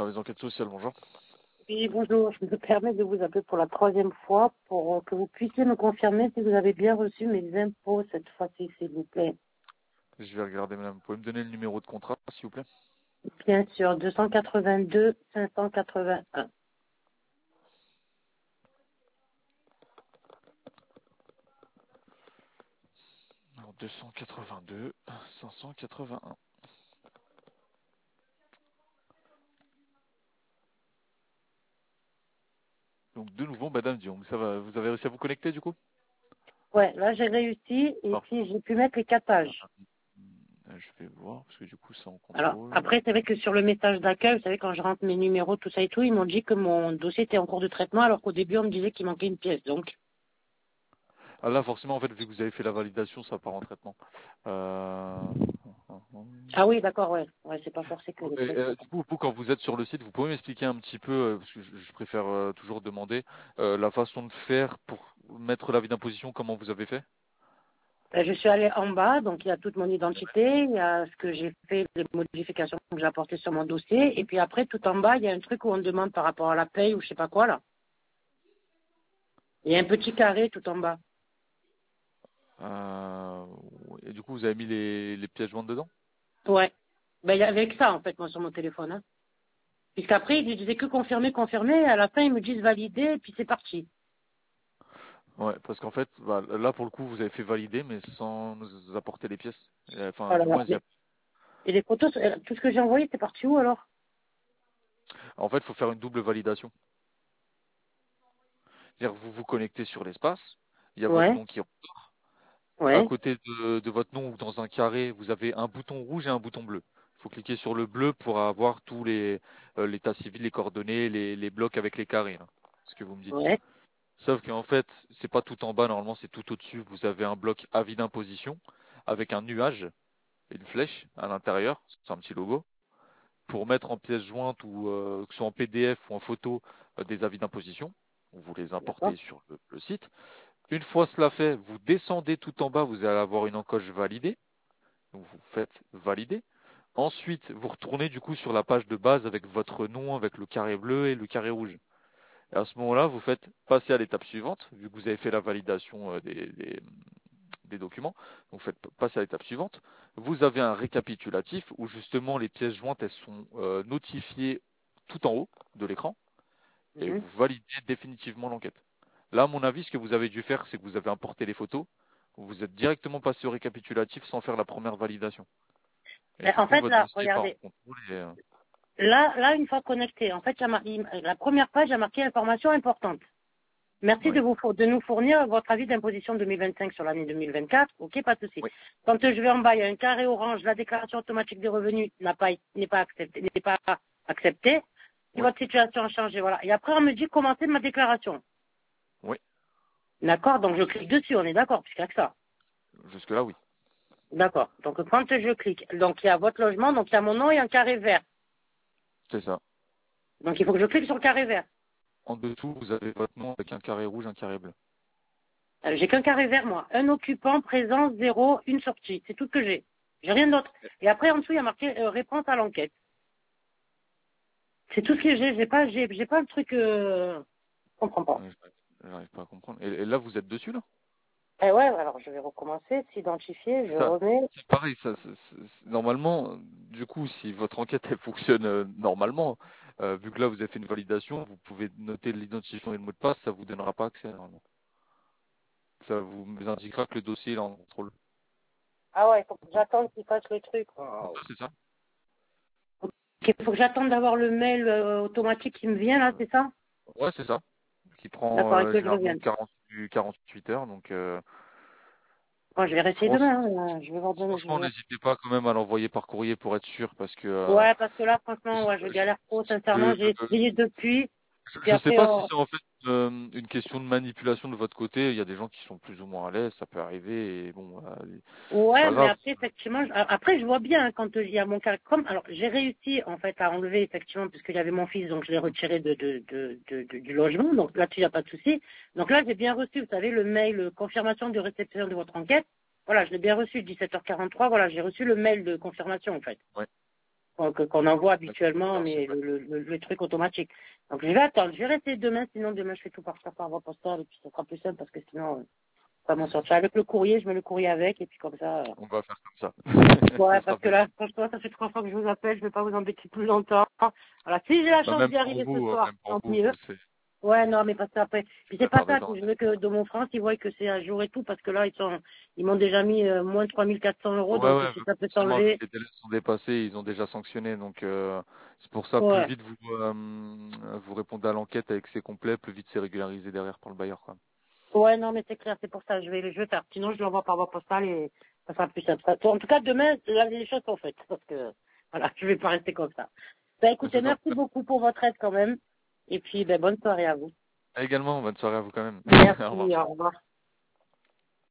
Service d'enquête sociale, bonjour. Oui, bonjour. Je me permets de vous appeler pour la troisième fois pour que vous puissiez me confirmer si vous avez bien reçu mes impôts cette fois-ci, s'il vous plaît. Je vais regarder, madame. Vous pouvez me donner le numéro de contrat, s'il vous plaît? Bien sûr, 282 581. Alors, 282 581. Donc, de nouveau, madame Dion, ça va, vous avez réussi à vous connecter, du coup? Ouais, là j'ai réussi et Parfait. puis j'ai pu mettre les 4 pages. Je vais voir, parce que du coup, c'est en Alors, contrôle. après, c'est vrai que sur le message d'accueil, vous savez, quand je rentre mes numéros, tout ça et tout, ils m'ont dit que mon dossier était en cours de traitement alors qu'au début, on me disait qu'il manquait une pièce. Donc, Ah, là, forcément, en fait, vu que vous avez fait la validation, ça part en traitement. ah oui, d'accord, ouais. Ouais, c'est pas forcé que les pièces. Du coup, vous, quand vous êtes sur le site, vous pouvez m'expliquer un petit peu, parce que je préfère toujours demander, la façon de faire pour mettre l'avis d'imposition, comment vous avez fait? Ben, je suis allée en bas, donc il y a toute mon identité, il y a ce que j'ai fait, les modifications que j'ai apportées sur mon dossier, et puis après, tout en bas, il y a un truc où on demande par rapport à la paye ou je sais pas quoi, là. Il y a un petit carré tout en bas. Euh, et du coup, vous avez mis les pièces jointes dedans? Ouais. Ben, il y avait que ça, en fait, moi, sur mon téléphone, hein. Puisqu'après, ils ne disaient que confirmer, confirmer, et à la fin, ils me disent valider, et puis c'est parti. Ouais, parce qu'en fait, bah, là, pour le coup, vous avez fait valider, mais sans nous apporter les pièces. Enfin, Voilà. du moins, Et les photos, tout ce que j'ai envoyé, c'est parti où, alors? en fait, il faut faire une double validation. C'est-à-dire que vous vous connectez sur l'espace, il y a votre Ouais, nom qui à ouais. côté de votre nom ou dans un carré, vous avez un bouton rouge et un bouton bleu. Il faut cliquer sur le bleu pour avoir tous les l'état civil, les coordonnées, les blocs avec les carrés, hein, ce que vous me dites. Ouais, Sauf qu'en fait, c'est pas tout en bas, normalement, c'est tout au-dessus. Vous avez un bloc avis d'imposition avec un nuage et une flèche à l'intérieur. C'est un petit logo. Pour mettre en pièce jointe ou que ce soit en PDF ou en photo des avis d'imposition. Vous les d'accord. importez sur le site. Une fois cela fait, vous descendez tout en bas, vous allez avoir une encoche validée. Donc vous faites valider. Ensuite, vous retournez du coup sur la page de base avec votre nom, avec le carré bleu et le carré rouge. Et à ce moment-là, vous faites passer à l'étape suivante, vu que vous avez fait la validation des documents. Donc vous faites passer à l'étape suivante. Vous avez un récapitulatif où justement les pièces jointes, elles sont notifiées tout en haut de l'écran et Mhm. vous validez définitivement l'enquête. Là, à mon avis, ce que vous avez dû faire, c'est que vous avez importé les photos. Vous êtes directement passé au récapitulatif sans faire la première validation. Et Ben, du en coup, fait, votre là, dossier part regardez. en contrôle Là, une fois connecté, en fait, la première page a marqué information importante. Merci oui, de nous fournir votre avis d'imposition 2025 sur l'année 2024. OK, pas de souci. oui, Quand je vais en bas, il y a un carré orange, la déclaration automatique des revenus n'est pas acceptée. Si oui, votre situation a changé, voilà. Et après, on me dit commencer ma déclaration. oui. D'accord? Donc, je clique dessus, on est d'accord, puisqu'il n'y a que ça. Jusque-là, oui. D'accord. Donc, quand je clique, donc il y a votre logement, donc il y a mon nom et un carré vert. C'est ça. Donc, il faut que je clique sur le carré vert. En dessous, vous avez votre nom avec un carré rouge, un carré bleu. J'ai qu'un carré vert, moi. Un occupant, présence, zéro, une sortie. C'est tout ce que j'ai. J'ai rien d'autre. Et après, en dessous, il y a marqué réponse à l'enquête. C'est tout ce que j'ai. J'ai pas le truc, je comprends pas. J'arrive pas à comprendre. Et là, vous êtes dessus, là? Eh ouais, alors je vais recommencer, s'identifier, je Ça, remets. c'est pareil. Normalement, du coup, si votre enquête elle fonctionne normalement, vu que là vous avez fait une validation, vous pouvez noter l'identifiant et le mot de passe, ça vous donnera pas accès normalement. Ça vous indiquera que le dossier est en contrôle. Ah ouais, il faut que j'attende qu'il fasse le truc. Oh. C'est ça? Il faut que j'attende d'avoir le mail automatique qui me vient, là, c'est ça? Ouais, c'est ça. Qui prend D'accord, et que je généralement revienne. 48 heures. Donc, Bon, je vais rester demain, hein, je vais voir demain. franchement, n'hésitez pas quand même à l'envoyer par courrier pour être sûr, parce que Ouais, parce que là, franchement, ouais, je je, galère trop, sincèrement, je, j'ai essayé depuis, puis je sais après, pas si c'est en fait une question de manipulation de votre côté. Il y a des gens qui sont plus ou moins à l'aise, ça peut arriver. Et bon, voilà, c'est ouais, pas mais grave. après, effectivement, après, je vois bien hein, quand il y a mon cas. Comme, alors, j'ai réussi, en fait, à enlever, effectivement, puisqu'il y avait mon fils, donc je l'ai retiré du logement. Donc là-dessus, il n'y a pas de souci. Donc là, j'ai bien reçu, vous savez, le mail confirmation de réception de votre enquête. Voilà, je l'ai bien reçu, 17h43. Voilà, j'ai reçu le mail de confirmation, en fait. Ouais. qu'on envoie habituellement, D'accord, mais super. le truc automatique. Donc je vais attendre, je vais rester demain, sinon demain je fais tout par voie postale et puis ça sera plus simple parce que sinon, pas m'en sortir. Avec le courrier, je mets le courrier avec et puis comme ça. On va faire comme ça. Ce Ouais, sera parce que plus là, simple. franchement, ça fait 3 fois que je vous appelle, je vais pas vous embêter plus longtemps. Voilà, si j'ai la Bah, chance d'y arriver ce soir, même pour tant mieux. c'est Ouais, non, mais parce qu'après, puis c'est la pas part des ça temps. que je veux que de mon France, ils voient que c'est un jour et tout, parce que là, ils m'ont déjà mis moins de 3 400 €, Ouais, donc ouais, si ça peut forcément, vu s'enlever. que les délais sont dépassés, ils ont déjà sanctionné. Donc, c'est pour ça, plus Ouais. vite vous répondez à l'enquête avec c'est complet, plus vite c'est régularisé derrière par le bailleur, quoi. Ouais, non, mais c'est clair, c'est pour ça, je vais faire. Sinon, je l'envoie par voie postale et ça sera plus simple. En tout cas, demain, là, les choses sont faites, parce que, voilà, je vais pas rester comme ça. Ben, écoutez, C'est ça. merci beaucoup pour votre aide quand même. Et puis, ben, bonne soirée à vous. Également, bonne soirée à vous quand même. Au revoir. Merci, au revoir.